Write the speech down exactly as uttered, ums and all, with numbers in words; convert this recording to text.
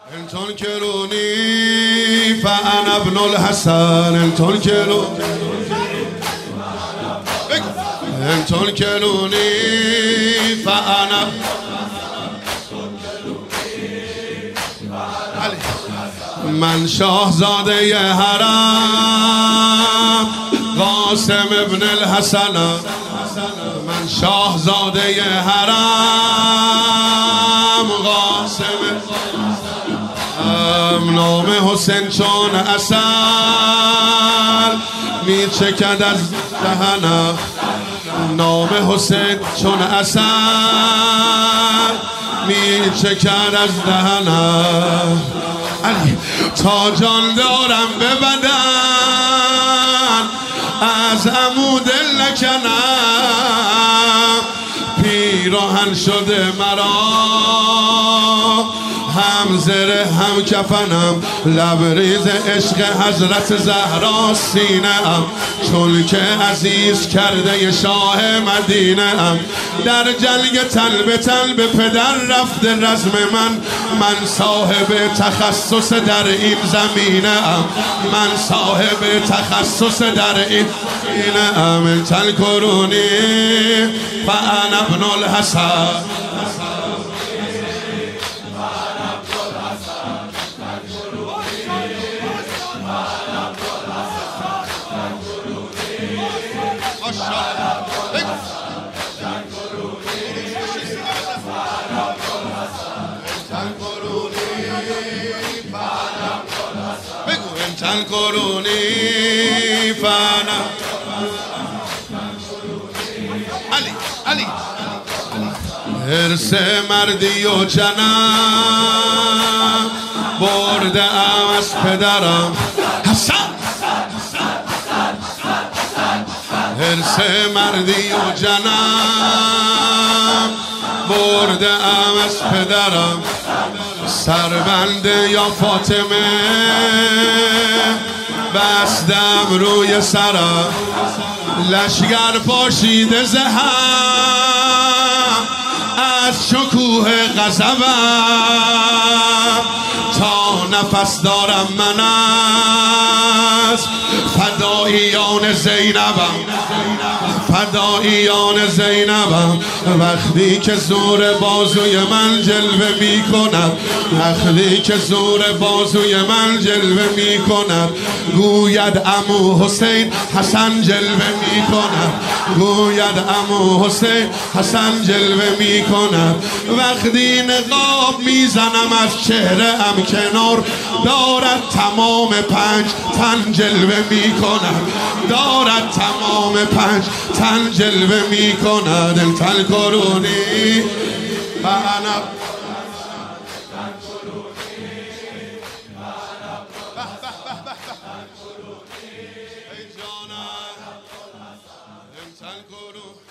انتون کرونی فانا ابن الحسن انتون کرونی انتون کرونی فانا من شاهزاده حرم قاسم ابن الحسن من شاهزاده حرم قاسم نام حسین چون عسل می چکد از دهنم نام حسین چون عسل می چکد از دهنم علی تا جان دارم به بدن از عمو دل نکنم پیراهن شده مرا هم زره هم کفنم لبریز عشق حضرت زهرا سینه ام چون که عزیز کرده شاه مدینه ام در جنگ تن به تن به پدر رفته رزم من من صاحب تخصص در این زمینه ام من صاحب تخصص در این زمینه ام تن کرونی فانا ابن الحسن انتن کرونی فانا علی علی حرص مردی و جنم برده ام از پدرم حسن حرص مردی و جنم برده ام از پدرم سربنده یا فاطمه بستم روی سرم لشگر پاشیده زهم از شکوه غضبم تا نفس دارم من از فداییان زینبم فداییان زینبم وقتی که زور بازوی من جلوه می کند وقتی که زور بازوی من جلوه می کند گوید عمو حسین حسن جلوه می کند گوید عمو حسین حسن جلوه می کند وقتی نقاب می زنم از چهره ام کنار دارد تمام پنج تن جلوه می کند دارد تمام پنج تن جلوه می کند انتن کرونی فانا ای جانم انتن کرونی